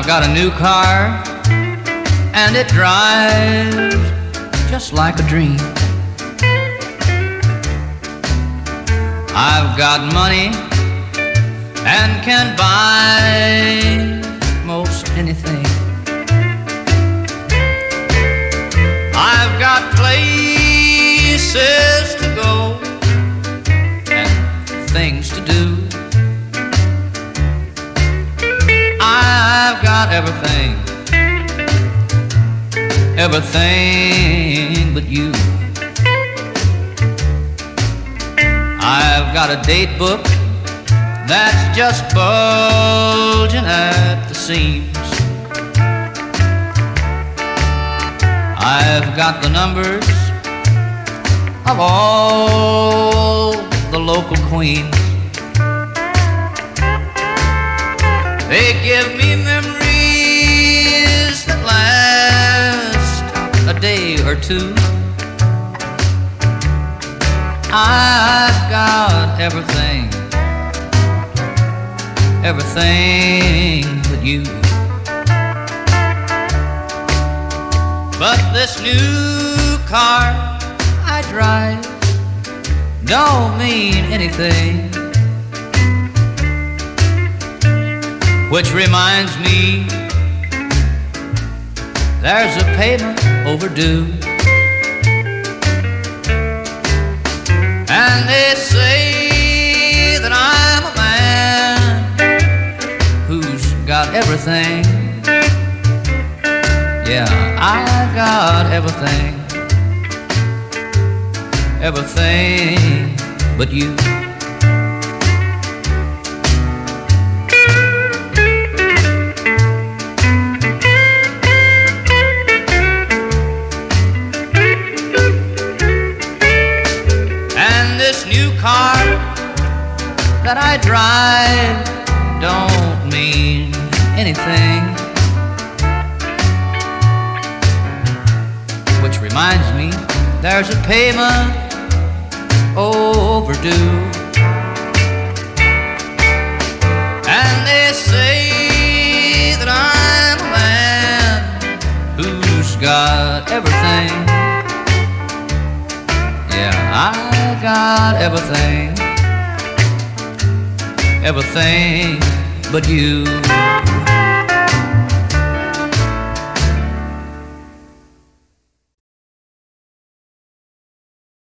I've got a new car, and it drives just like a dream. I've got money and can buy most anything. I've got places to go and things to do. I've got everything, everything but you. I've got a date book that's just bulging at the seams. I've got the numbers of all the local queens. They give me memories that last a day or two. I've got everything, everything but you. But this new car I drive don't mean anything. Which reminds me, there's a payment overdue. And they say that I'm a man who's got everything. Yeah, I got everything, everything but you. And this new car that I drive don't mean anything. Which reminds me, there's a payment overdue. And they say that I'm a man who's got everything. Yeah, I got everything, everything but you.